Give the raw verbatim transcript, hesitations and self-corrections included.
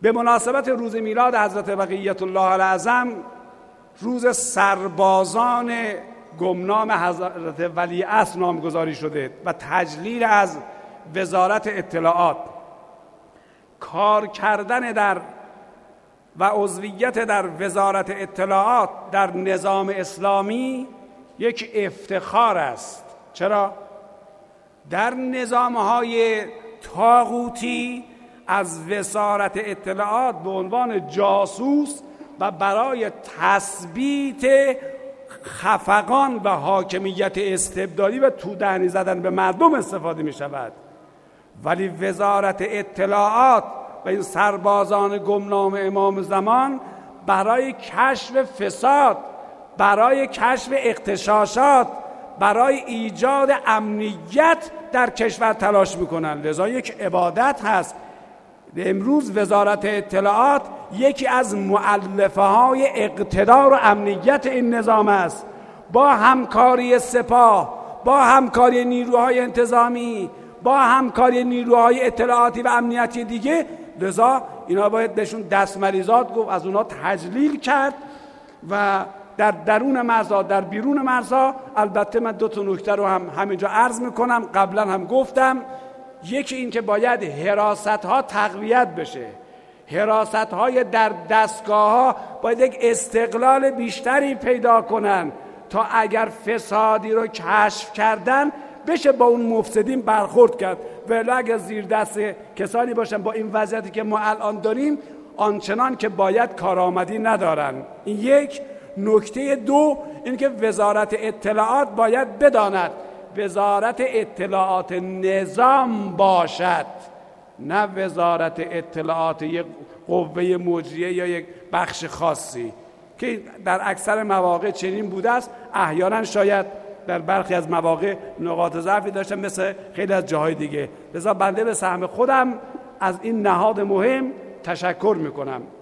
به مناسبت روز میلاد حضرت بقیت الله الاعظم، روز سربازان گمنام حضرت ولیعصر نامگذاری شده و تجلیل از وزارت اطلاعات. کار کردن در و عضویت در وزارت اطلاعات در نظام اسلامی یک افتخار است. چرا؟ در نظام‌های طاغوتی از وزارت اطلاعات به عنوان جاسوس و برای تثبیت خفقان و حاکمیت استبدادی و تودهنی زدن به مردم استفاده می شود، ولی وزارت اطلاعات و این سربازان گمنام امام زمان برای کشف فساد، برای کشف اغتشاشات، برای ایجاد امنیت در کشور تلاش میکنن. لذا یک عبادت هست. امروز وزارت اطلاعات یکی از مؤلفه های اقتدار و امنیت این نظام است. با همکاری سپاه، با همکاری نیروهای انتظامی، با همکاری نیروهای اطلاعاتی و امنیتی دیگه، لذا اینا باید بهشون دستمریزات گفت، از اونا تجلیل کرد و در درون مرزها، در بیرون مرزها. البته من دو تا نکته رو هم همینجا عرض میکنم، قبلا هم گفتم. یکی این که باید حراست ها تقویت بشه. حراست های در دستگاه ها باید یک استقلال بیشتری پیدا کنن تا اگر فسادی رو کشف کردن بشه با اون مفسدین برخورد کرد. ولی اگر زیر دست کسانی باشن با این وضعیتی که ما الان داریم آنچنان که باید کارآمدی ندارن. این یک. نکته دو این که وزارت اطلاعات باید بداند وزارت اطلاعات نظام باشد، نه وزارت اطلاعات یک قوه مجریه یا یک بخش خاصی که در اکثر مواقع چنین بوده است. احیانا شاید در برخی از مواقع نقاط ضعفی داشتن مثل خیلی از جاهای دیگه. لذا بنده به سهم خودم از این نهاد مهم تشکر میکنم.